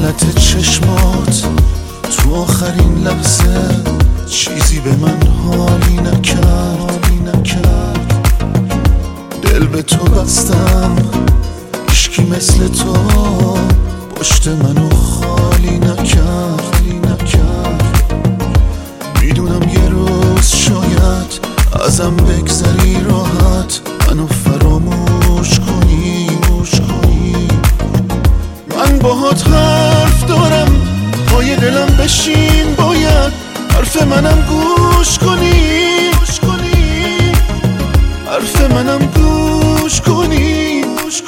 حالت چشمات تو آخرین لحظه چیزی به من حالی نکرد. دل به تو بستم، هیچکی مثل تو پشت منو خالی نکرد. میدونم یه روز شاید ازم بگذری راحت، منو فراموش کنی. من باهات حرف دارم، پای دلم بشین، باید حرف منم گوش کنی. حرف منم گوش کنی.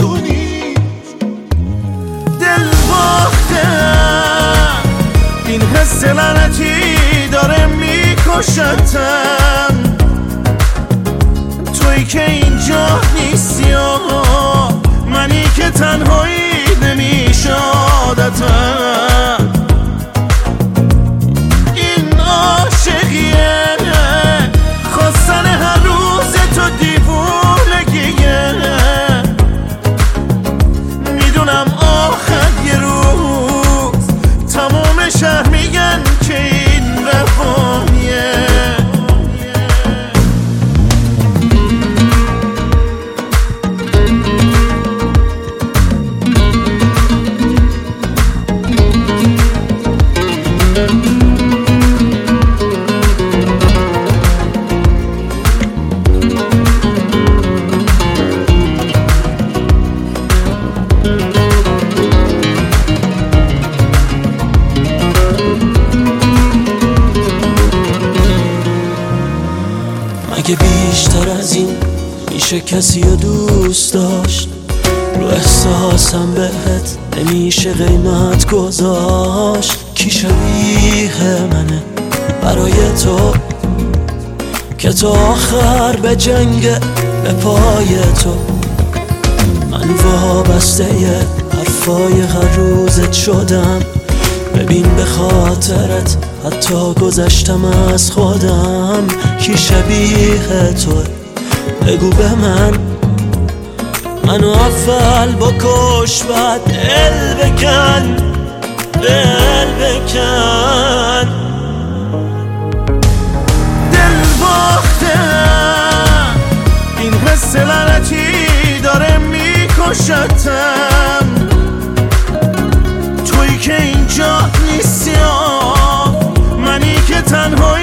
دل باختم، این حس لعنتی داره میکشتم. تویی که اینجا نیستی و منی که تنهایی نمیشه عادتم. این عاشقیه، خواستن هر روز تو دیوونگیه. میدونم آخر یه روز تمام شهر میگن که این روانیه. اگه بیشتر از این میشه کسی رو دوست داشت، رو احساسم بهت نمیشه قیمت گذاشت. کی شبیه منه برای تو که تو آخر به جنگ به پای تو؟ من وابسته حرفای هر روزت شدم، ببین به خاطرت حتی گذشتم از خودم. کی شبیه تو بگو به منو اول بکش بعد دل بکن. دل باختم، این حس لعنتی داره میکشتم. تویی که اینجا نیستی، منی که تنها